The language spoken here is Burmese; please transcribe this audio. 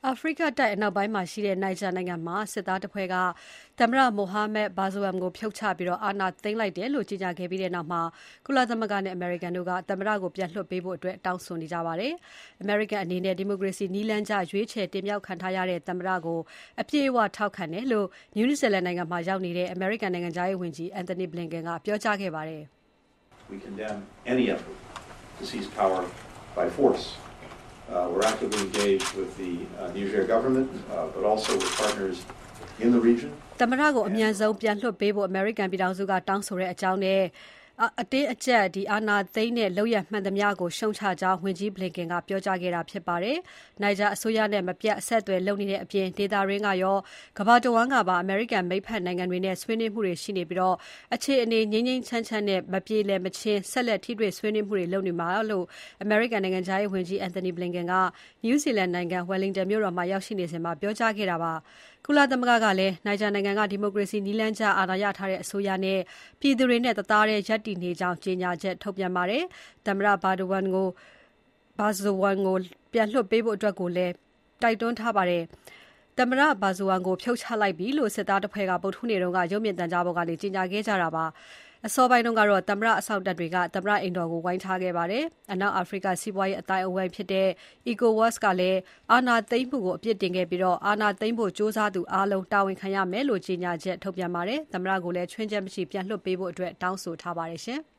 အာဖရိကတိုက်အနောက်ပိုင်းမှာရှိတဲ့နိုင်ဂျာနိုင်ငံမှာစစ်သားတပ်ဖွဲ့ကသမ္မတမိုဟာမက်ဘာဇွမ်ကိုဖြုတ်ချပြီးအာဏာသိမ်းလိုက်တယ်လို့ကြေညာခဲ့ပြီးတဲ့နောက်မှာကုလသမဂ္ဂနဲ့အမေရိကန်တို့ကသမ္မတကိုပြန်လွှတ်ပေးဖို့တောင်းဆိုနေကြပါတယ်။အမေရိကန်အနေနဲ့ဒီမိုကရေစီနည်းလမ်းကျရွေးချယ်တင်မြှောက်ခံထားရတဲ့သမ္မတကိုအပြည့်အဝထောက်ခံတယ်လို့နယူးဇီလန်နိုင်ငံမှာရောက်နေတဲ့အမေရိကန်နိုင်ငံခြားရေးဝန်ကြီး Antony Blinken ကပြောကြားခဲ့ပါတယ်။ We condemn any effort to seize power by force. We're actively engaged with the Niger government, but also with partners in the region. သမ္မတကိုအမြန်ဆုံးပြန်လွှတ်ပေးဖို့အမေရိကန်ပြည်ထောင်စုကတောင်းဆိုတဲ့အကြောင်းနဲ့အတင်းအကျပ်အာဏာသိမ်းတဲ့လုပ်ရပ်မှန်သမျှကိုရှုံချကြောင်းဝန်ကြီး Blinken ကပြောကြားခဲ့တာဖြစ်ပါတယ်။နိုင်ဂျာအစိုးရနဲ့မပြတ်အဆက်အသွယ်လုပ်နေတဲ့အပြင်ဒေသတွင်းကရောကမ္ဘာတဝန်းကပါအမေရိကန်မိတ်ဖက်နိုင်ငံတွေနဲ့ဆွေးနွေးမှုတွေရှိနေပြီးအခြေအနေငြိမ်းငြိမ်းချမ်းချမ်းနဲ့မပြေလည်မချင်းဆက်လက်ထိတွေ့ဆွေးနွေးမှုတွေလုပ်နေမှာလို့အမေရိကန်နိုင်ငံခြားရေးဝန်ကြီး Antony Blinken ကနယူးဇီလန်နိုင်ငံ Wellington မြို့တော်မှာရောက်ရှိနေစဉ်မှာပြောကြားခဲ့တာပါ။ကုလသမဂ္ဂကလည်းနိုင်ဂျာနိုင်ငံကဒီမိုကရေစီနည်းလမ်းကျအာဏာရထားတဲ့အစိုးရနဲ့ပြည်သူတွေနဲ့တသားတည်းရပ်တည်နေကြောင်းကြေညာချက်ထုတ်ပြန်ပါတယ်။သမ္မတဘာဇွမ်ကိုပြန်လွှတ်ပေးဖို့ကိုလည်းတိုက်တွန်းထားပါတယ်။သမ္မတဘာဇွမ်ကိုဖြုတ်ချလိုက်ပြီလို့စစ်သားတပ်ဖွဲ့ကဗုဒ္ဓဟူးနေ့တုန်းကရုပ်မြင်သံကြားပေါ်ကနေကြေညာခဲ့ကြတာပါ။အစောပိုင်းတုန်းကတော့သမ္မတအဆောက်အဦတွေကသမ္မတအိမ်တော်ကိုဝိုင်းထားခဲ့ပါတယ်။အနောက်အာဖရိကစီးပွားရေးအသိုင်းအဝိုင်းဖြစ်တဲ့ ECOWAS ကလည်းအာဏာသိမ်းမှုကိုအပြစ်တင်ခဲ့ပြီးအာဏာသိမ်းဖို့ကြိုးစားသူအားလုံးတာဝန်ခံရမယ်လို့ကြေညာချက်ထုတ်ပြန်ပါတယ်။သမ္မတကိုလည်းချွင်းချက်မရှိပြန်လွှတ်ပေးဖို့တောင်းဆိုထားပါတယ်ရှင်။